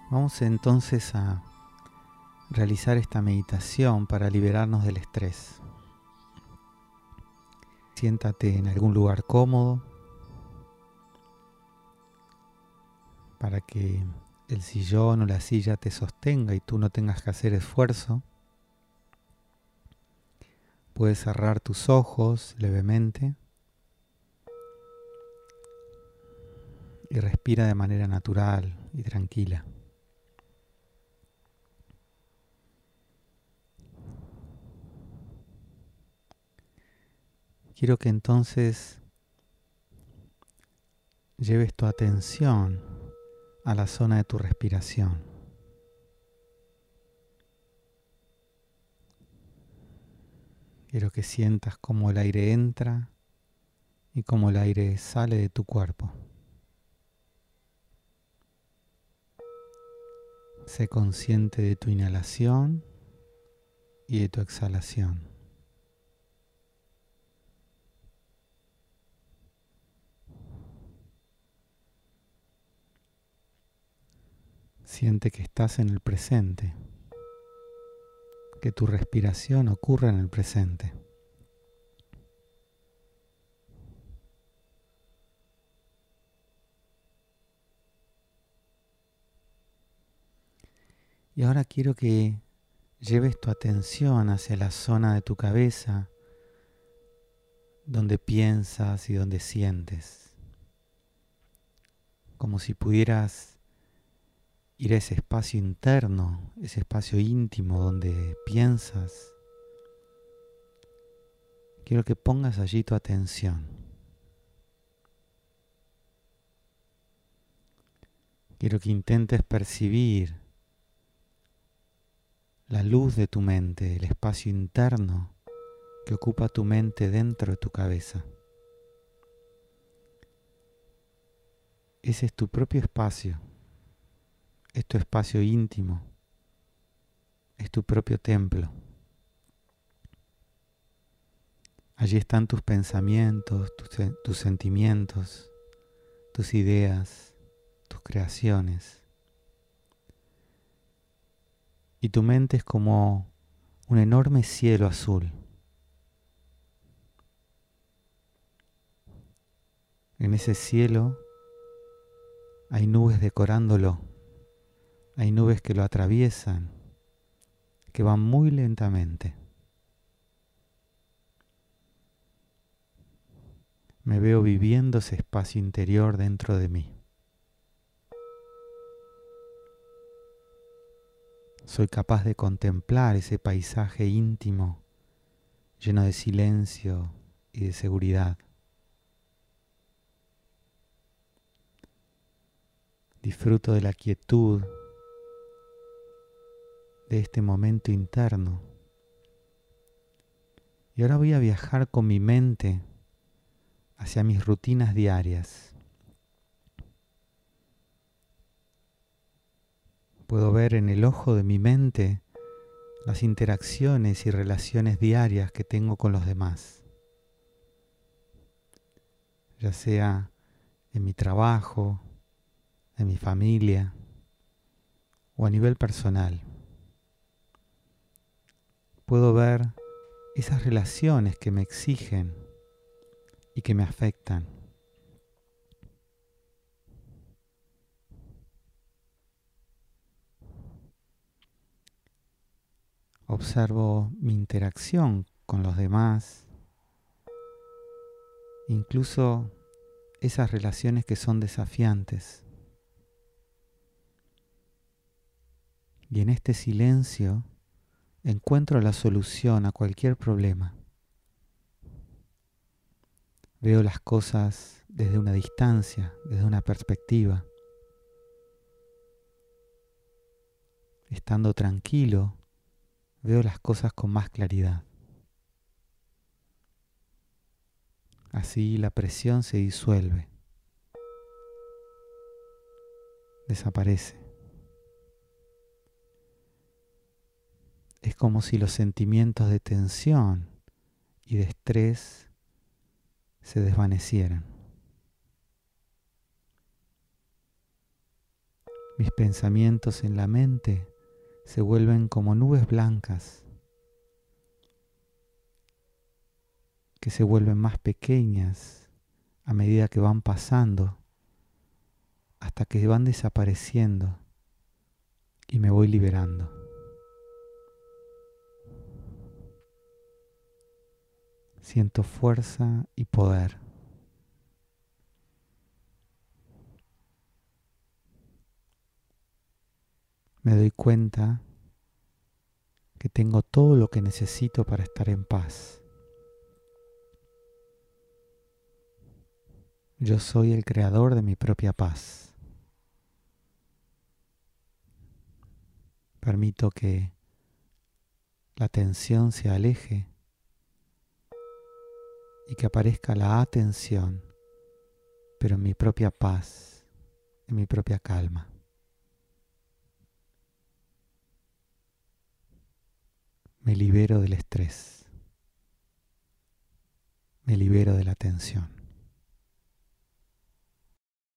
Vamos entonces a realizar esta meditación para liberarnos del estrés. Siéntate en algún lugar cómodo para que el sillón o la silla te sostenga y tú no tengas que hacer esfuerzo. Puedes cerrar tus ojos levemente y respira de manera natural y tranquila. Quiero que entonces lleves tu atención a la zona de tu respiración. Quiero que sientas cómo el aire entra y cómo el aire sale de tu cuerpo. Sé consciente de tu inhalación y de tu exhalación. Siente que estás en el presente, que tu respiración ocurre en el presente. Y ahora quiero que lleves tu atención hacia la zona de tu cabeza donde piensas y donde sientes, como si pudieras ir a ese espacio interno, ese espacio íntimo donde piensas. Quiero que pongas allí tu atención. Quiero que intentes percibir la luz de tu mente, el espacio interno que ocupa tu mente dentro de tu cabeza. Ese es tu propio espacio, es tu espacio íntimo, es tu propio templo. Allí están tus pensamientos, tus sentimientos, tus ideas, tus creaciones. Y tu mente es como un enorme cielo azul. En ese cielo hay nubes decorándolo, hay nubes que lo atraviesan, que van muy lentamente. Me veo viviendo ese espacio interior dentro de mí. Soy capaz de contemplar ese paisaje íntimo, lleno de silencio y de seguridad. Disfruto de la quietud de este momento interno. Y ahora voy a viajar con mi mente hacia mis rutinas diarias. Puedo ver en el ojo de mi mente las interacciones y relaciones diarias que tengo con los demás, ya sea en mi trabajo, en mi familia o a nivel personal. Puedo ver esas relaciones que me exigen y que me afectan. Observo mi interacción con los demás, incluso esas relaciones que son desafiantes. Y en este silencio encuentro la solución a cualquier problema. Veo las cosas desde una distancia, desde una perspectiva. Estando tranquilo, veo las cosas con más claridad. Así la presión se disuelve, desaparece. Es como si los sentimientos de tensión y de estrés se desvanecieran. Mis pensamientos en la mente se vuelven como nubes blancas que se vuelven más pequeñas a medida que van pasando hasta que van desapareciendo y me voy liberando. Siento fuerza y poder. Me doy cuenta que tengo todo lo que necesito para estar en paz. Yo soy el creador de mi propia paz. Permito que la tensión se aleje y que aparezca la atención, pero en mi propia paz, en mi propia calma. Me libero del estrés, me libero de la tensión.